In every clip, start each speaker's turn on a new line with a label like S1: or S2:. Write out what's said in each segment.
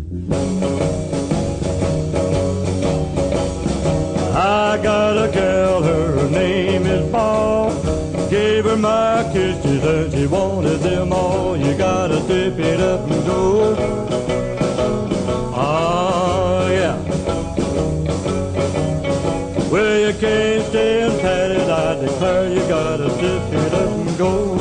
S1: I got a gal, her name is Paul. Gave her my kisses and she wanted them all. You gotta tip it up and go. Ah, yeah. Well, you can't stay and pat it, I declare. You gotta tip it up and go.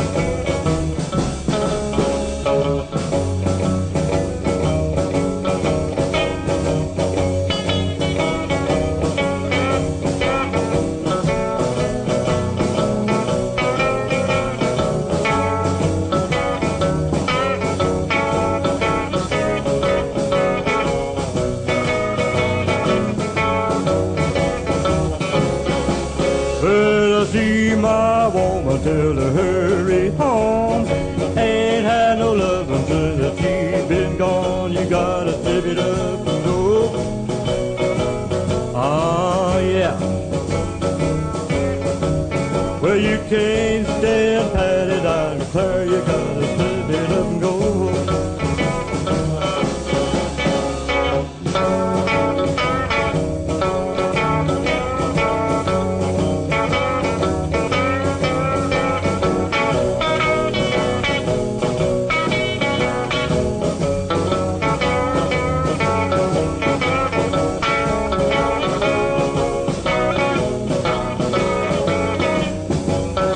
S1: Well, I see my woman, tell her hurry home. Ain't had no love until she's been gone. You gotta tip it up and go. Ah, yeah. Well, you can't stay and pat it, I declare. You gotta tip it up and go.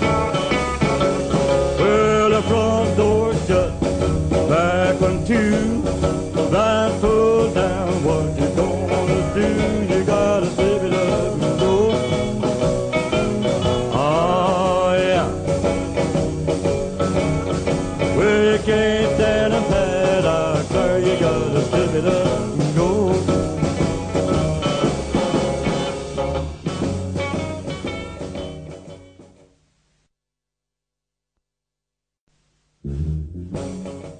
S1: Front door shut back when two